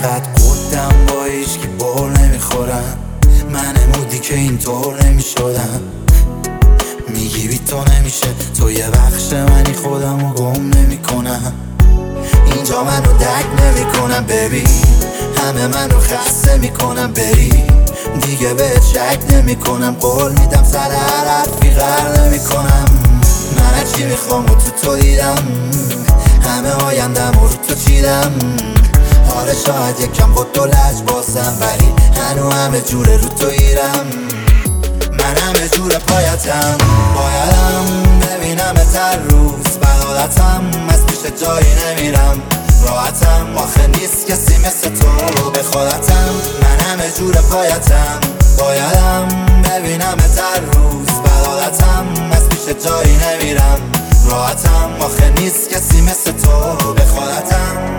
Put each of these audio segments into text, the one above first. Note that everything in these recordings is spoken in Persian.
انقدر قدم با هیچکی بول نمیخورم، من مودی که اینطور نمیشدم. میگی بی تو نمیشه، تو یه بخش منی، خودمو گم نمیکنم. اینجا منو درک نمیکنم ببین، همه منو خسته میکنم بری. دیگه بهت شک نمیکنم، قول میدم سر هر حرفی غر نمیکنم. من هرچی میخوام و تو دیدم، همه آیندم رو تو چیدم. حالا شاید یکم با تو لج بازم، ولی هنو همه جوره رو تو ایرم. من همه جور پایتم، بایدم ببینم هر روز. بدالتم از پیش جایی نمیرم، راحتم آخه نیست کسی مثل تو به خودتم. من همه جور پایتم، بایدم ببینم هر روز. بدالتم از پیش جایی نمیرم، راحتم آخه نیست کسی مثل تو به خودتم.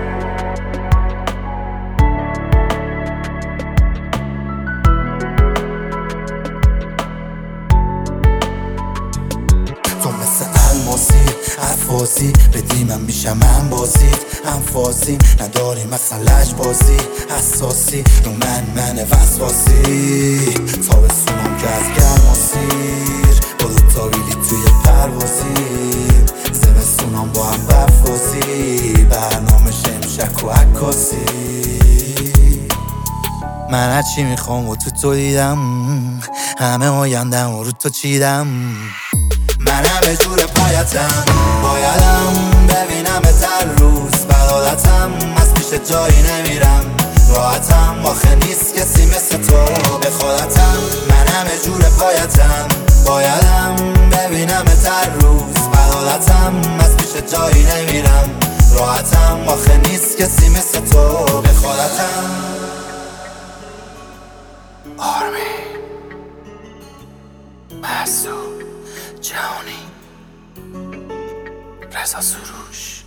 تو مثل الماسی حرفازی بدی، من میشم من بازید انفازیم. نداری مثلا لج بازی حساسی رو من وسواسی. تابستونم که از گرماسیر با دوتا بیلی توی پروازیم. زمستونم با هم برفازی، برنامه شمشک و عکاسی. من هرچی میخوام و تو دیدم، همه آیندم رو تو چیدم. من همه جور پایتم، بایدم ببینم هر روز. بدالتم از پیش جایی نمیرم، راحتم آخه نیست کسی مثل تو به خودتم. من همه جور پایتم، بایدم ببینم هر روز. بدالتم از پیش جایی نمیرم، راحتم آخه نیست کسی مثل تو به خودتم. آرمی محسوب جهانی رضا سروش.